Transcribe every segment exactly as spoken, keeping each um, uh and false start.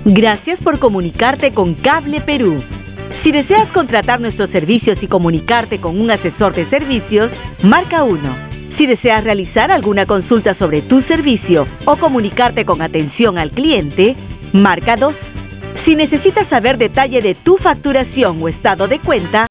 Gracias por comunicarte con Cable Perú. Si deseas contratar nuestros servicios y comunicarte con un asesor de servicios, marca uno. Si deseas realizar alguna consulta sobre tu servicio o comunicarte con atención al cliente, marca dos. Si necesitas saber detalle de tu facturación o estado de cuenta,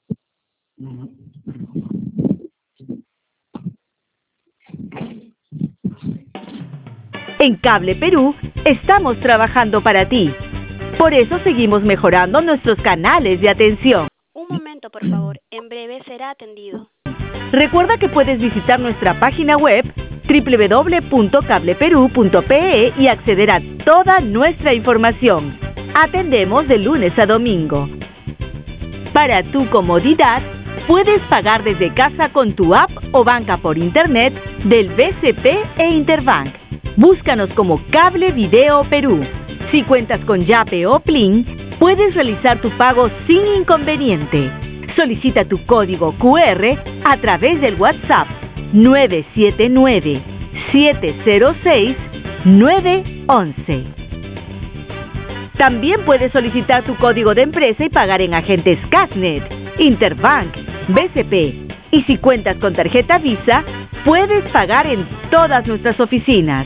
en Cable Perú estamos trabajando para ti. Por eso seguimos mejorando nuestros canales de atención. Un momento, por favor. En breve será atendido. Recuerda que puedes visitar nuestra página web doble u doble u doble u punto cable perú punto pe e y acceder a toda nuestra información. Atendemos de lunes a domingo. Para tu comodidad, puedes pagar desde casa con tu app o banca por internet del B C P e Interbank. Búscanos como Cable Video Perú. Si cuentas con Yape o Plin, puedes realizar tu pago sin inconveniente. Solicita tu código cu erre a través del WhatsApp nueve siete nueve, siete cero seis, nueve once. También puedes solicitar tu código de empresa y pagar en agentes Casnet, Interbank, B C P. Y si cuentas con tarjeta Visa, puedes pagar en todas nuestras oficinas.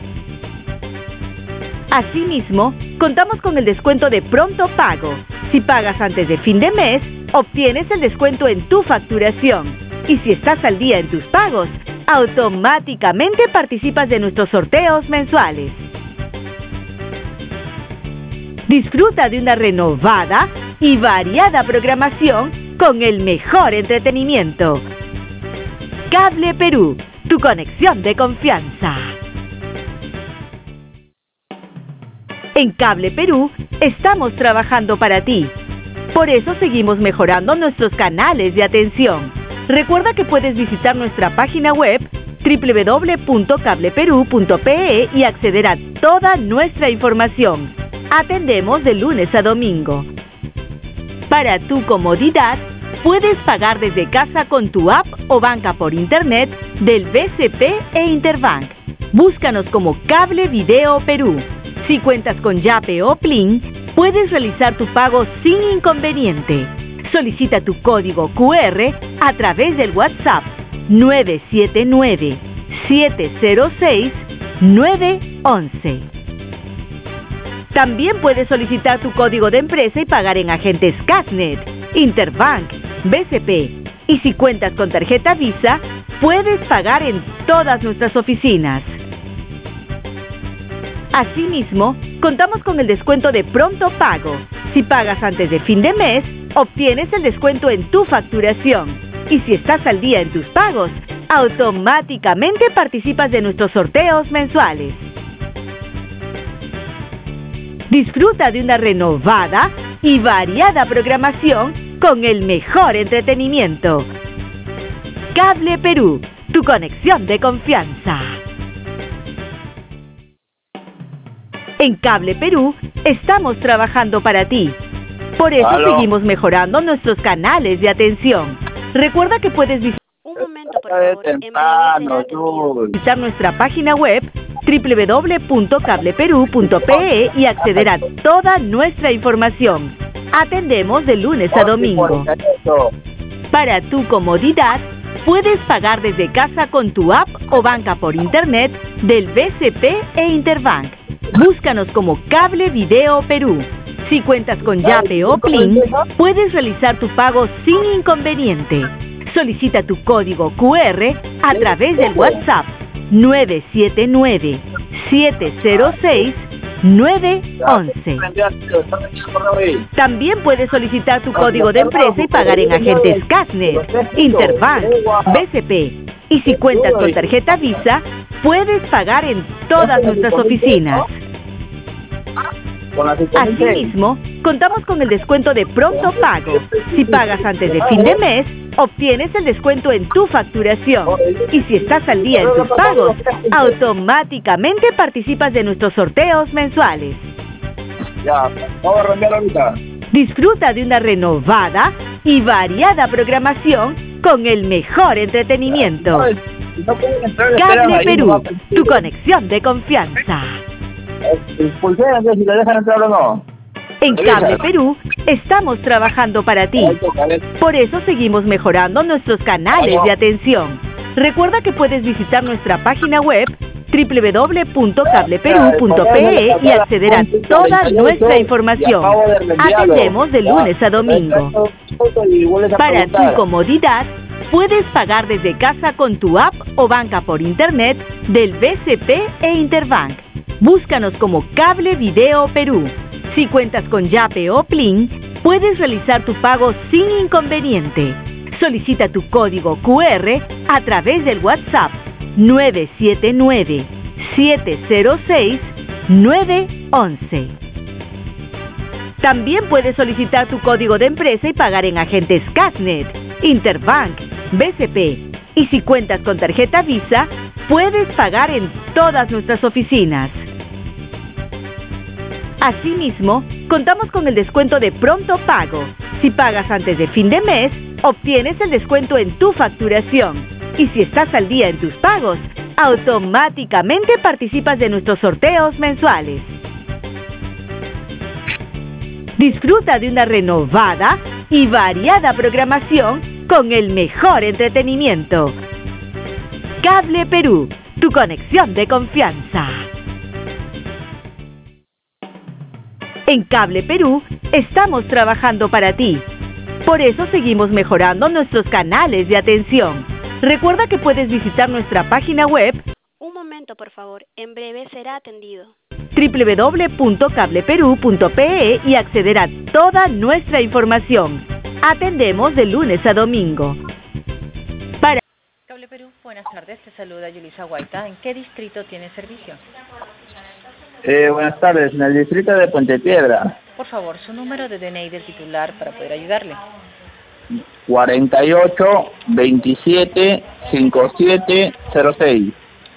Asimismo, contamos con el descuento de pronto pago. Si pagas antes de fin de mes, obtienes el descuento en tu facturación. Y si estás al día en tus pagos, automáticamente participas de nuestros sorteos mensuales. Disfruta de una renovada y variada programación con el mejor entretenimiento. Cable Perú, tu conexión de confianza. En Cable Perú estamos trabajando para ti. Por eso seguimos mejorando nuestros canales de atención. Recuerda que puedes visitar nuestra página web doble u doble u doble u punto cable perú punto pe e y acceder a toda nuestra información. Atendemos de lunes a domingo. Para tu comodidad, puedes pagar desde casa con tu app o banca por internet del B C P e Interbank. Búscanos como Cable Video Perú. Si cuentas con Yape o Plin, puedes realizar tu pago sin inconveniente. Solicita tu código cu erre a través del WhatsApp nueve siete nueve, siete cero seis, nueve once. También puedes solicitar tu código de empresa y pagar en agentes Casnet, Interbank, B C P. Y si cuentas con tarjeta Visa, puedes pagar en todas nuestras oficinas. Asimismo, contamos con el descuento de pronto pago. Si pagas antes de fin de mes, obtienes el descuento en tu facturación. Y si estás al día en tus pagos, automáticamente participas de nuestros sorteos mensuales. Disfruta de una renovada y variada programación con el mejor entretenimiento. Cable Perú, tu conexión de confianza. En Cable Perú estamos trabajando para ti. Por eso ¿Aló? seguimos mejorando nuestros canales de atención. Recuerda que puedes visitar Un momento, por favor. En breve será Temprano, atendido. visitar nuestra página web doble u doble u doble u punto cable perú punto pe e y acceder a toda nuestra información. Atendemos de lunes a domingo. Para tu comodidad, puedes pagar desde casa con tu app o banca por internet del B C P e Interbank. Búscanos como Cable Video Perú. Si cuentas con Yape o Plin, puedes realizar tu pago sin inconveniente. Solicita tu código cu erre a través del WhatsApp nueve siete nueve, siete cero seis, nueve once. También puedes solicitar tu código de empresa y pagar en agentes Casnet, Interbank, B C P. Y si cuentas con tarjeta Visa, puedes pagar en todas nuestras oficinas. Asimismo, contamos con el descuento de pronto pago. Si pagas antes de fin de mes, obtienes el descuento en tu facturación. Y si estás al día en tus pagos, automáticamente participas de nuestros sorteos mensuales. Ya, vamos a arrancar ahorita. Disfruta de una renovada y variada programación con el mejor entretenimiento. No pueden entrar, esperan Cable ahí, Perú, no va a- tu conexión de confianza. Pulsera, entonces, si le dejan entrar o no. En Cable Perú estamos trabajando para ti. Por eso seguimos mejorando nuestros canales de atención. Recuerda que puedes visitar nuestra página web doble u doble u doble u punto cable perú punto pe e y acceder a toda nuestra información. Atendemos de lunes a domingo. Para tu comodidad, puedes pagar desde casa con tu app o banca por internet del B C P e Interbank. Búscanos como Cable Video Perú. Si cuentas con Yape o Plin, puedes realizar tu pago sin inconveniente. Solicita tu código cu erre a través del WhatsApp nueve siete nueve, siete cero seis, nueve once. También puedes solicitar tu código de empresa y pagar en agentes Casnet, Interbank, B C P. Y si cuentas con tarjeta Visa, puedes pagar en todas nuestras oficinas. Asimismo, contamos con el descuento de pronto pago. Si pagas antes de fin de mes, obtienes el descuento en tu facturación. Y si estás al día en tus pagos, automáticamente participas de nuestros sorteos mensuales. Disfruta de una renovada y variada programación con el mejor entretenimiento. Cable Perú, tu conexión de confianza. En Cable Perú estamos trabajando para ti. Por eso seguimos mejorando nuestros canales de atención. Recuerda que puedes visitar nuestra página web Un momento, por favor. En breve será atendido. doble u doble u doble u punto cable perú punto pe e y acceder a toda nuestra información. Atendemos de lunes a domingo. Para Cable Perú, buenas tardes. Te saluda Yulisa Guaita. ¿En qué distrito tiene servicio? Eh, buenas tardes, en el distrito de Puente Piedra. Por favor, su número de D N I del titular para poder ayudarle. cuarenta y ocho, veintisiete, cincuenta y siete, cero seis.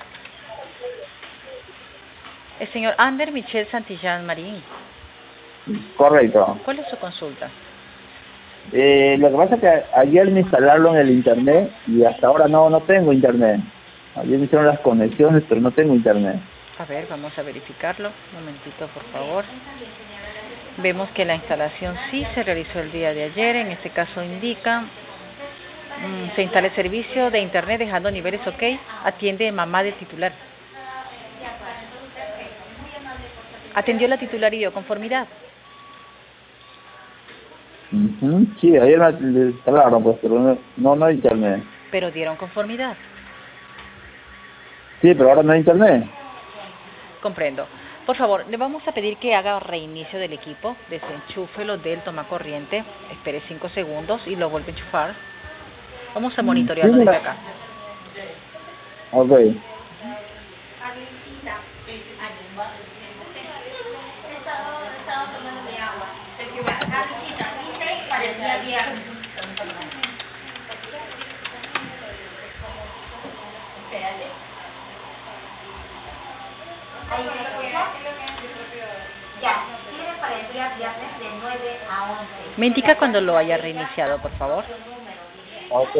El señor Ander Michel Santillán Marín. Correcto. ¿Cuál es su consulta? Eh, lo que pasa es que ayer me instalaron el internet y hasta ahora no no tengo internet. Ayer me hicieron las conexiones, pero no tengo internet. A ver, vamos a verificarlo. Un momentito, por favor. Vemos que la instalación sí se realizó el día de ayer. En este caso indica, mmm, se instala el servicio de internet dejando niveles OK. Atiende mamá del titular. ¿Atendió la titular y dio conformidad? Uh-huh. Sí, ayer me instalaron, pues, pero no, no, no hay internet. Pero dieron conformidad. Sí, pero ahora no hay internet. Comprendo. Por favor, le vamos a pedir que haga reinicio del equipo, desenchúfelo del tomacorriente, espere cinco segundos y lo vuelve a enchufar. Vamos a monitorearlo desde acá. Ok. Me indica cuando lo haya reiniciado, por favor. Ok.